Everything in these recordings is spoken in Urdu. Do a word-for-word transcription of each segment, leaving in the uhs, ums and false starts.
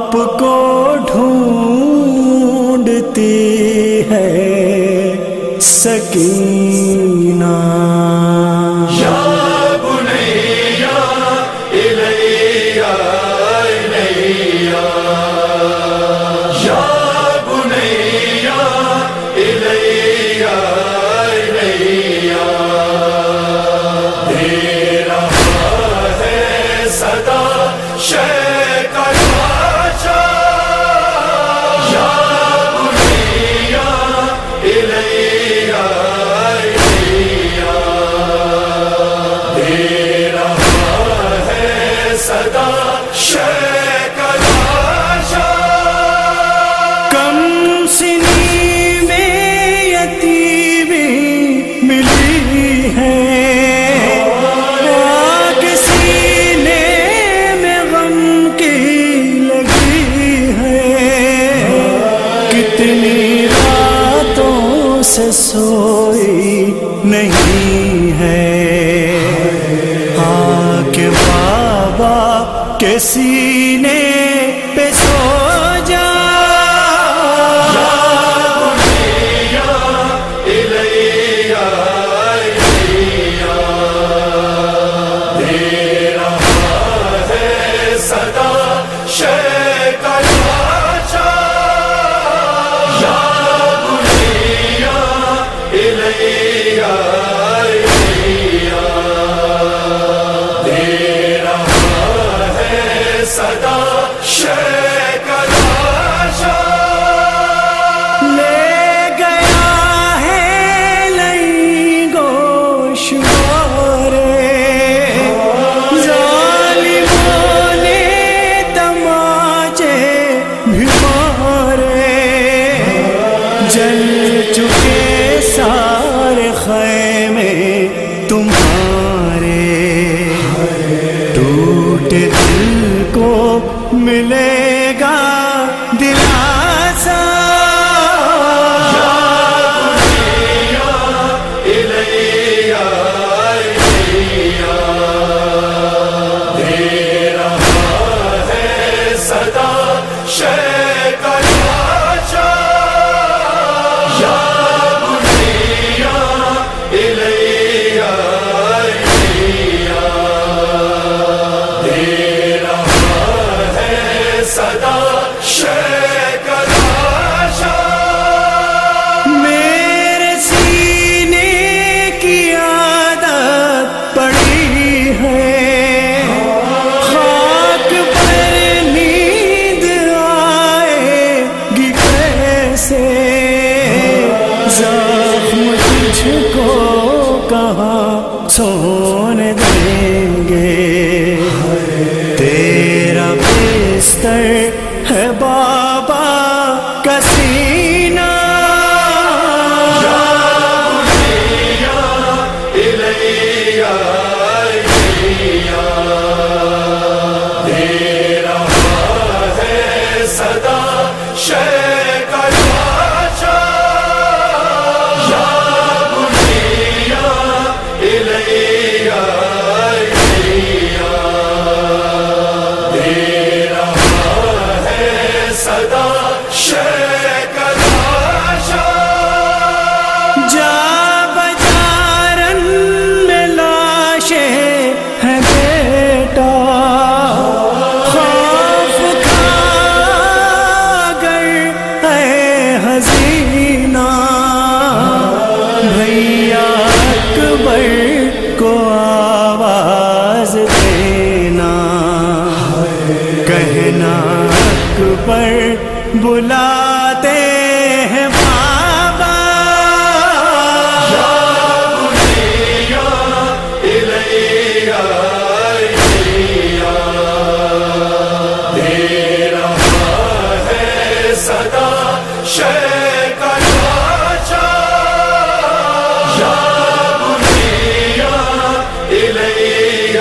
آپ کو ڈھونڈتی ہے سکینہ یا بنیا الیہ الیہ یا بنیا الیہ الیہ دے رہا ہے صدا شیخ راجہ یا بنیا الیہ الیہ دے رہا ہے صدا شیخ راجہ کم سنی میں یتیمی ملی ہے آگ سینے میں غم کی لگی ہے کتنی راتوں سے سوئی نہیں ہے آ کے بابا کے سینے پہ سو جا صدا شیخ راجہ لے گیا ہے لئی گوشوارے ظالموں نے تماچے بھی مارے جل چکے سارے خیمے تمہارے ٹوٹے دل کو ملے گا دلاسا یا بنیا الیہ الیہ دے رہا ہے صدا شیخ راجہ یا بنیا الیہ الیہ دے صدا شیخ راجہ میرے سینے کی عادت پڑی ہے خاک پر نیند آئے گی کیسے زخم تجھ کو کہاں سونے دیں گے تیرا بستر ہے بابا کا سینہ یا بنیا الیہ الیہ دے رہا ہے صدا شیخ راجہ یا بنیا الیہ الیہ دے رہا ہے صدا شیخ راجہ جا بجارن میں لاشیں ہے بیٹا خوف کھا گئے اے حزینہ بھیا اکبر کو آواز دینا کہنا اکبر بلاتے ہیں بابا یا بنیا الیہ الیہ دے رہا ہے صدا شیخ راجہ یا بنیا الیہ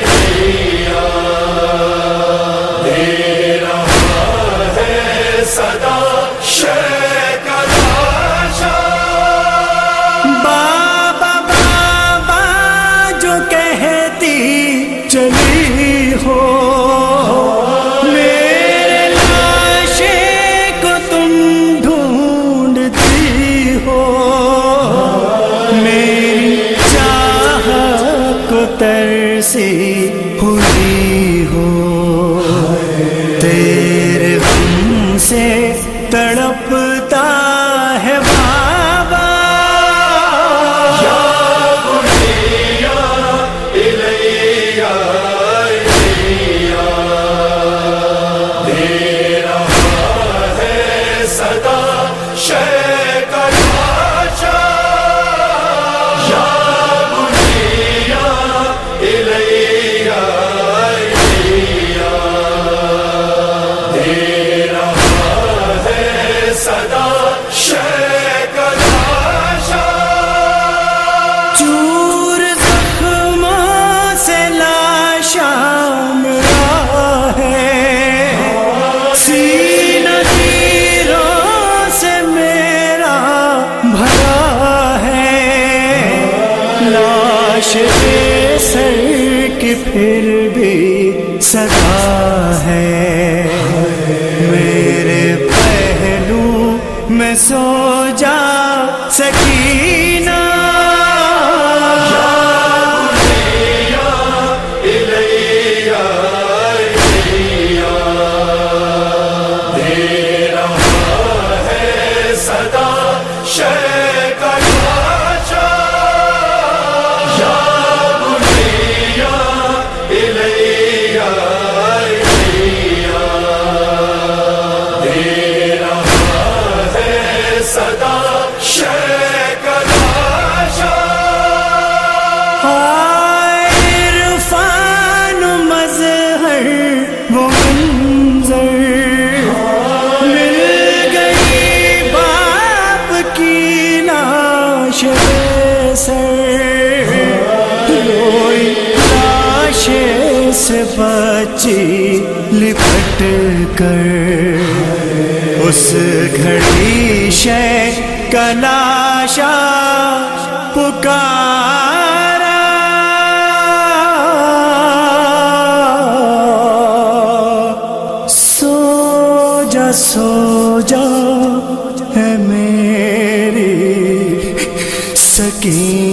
الیہ دے رہا ہے صدا ترسی ہوئی ہو، تیرے غم سے تڑپتا ہے بابا، یا بنیا الیہ الیہ، دے رہا ہے صدا شے کا ڈھانچہ، یا بنیا الیہ الیہ، دے رہا ہے صدا شے کا ڈھانچہ، چور زخموں سے لاشاں ملا ہے، سینہ تیروں سے میرا بھرا ہے، لاش کے سر کی پھر بھی صدا ہے، میرے پہلو میں سو جا سکینہ، عرفان مظہر وہ منظر، مل گئی باپ کی لاش سر، روئی لاش سے بچی لپٹ کر، اس گھڑی شے کا لاشا پکارا، سو جا سو جا ہے میری سکینہ۔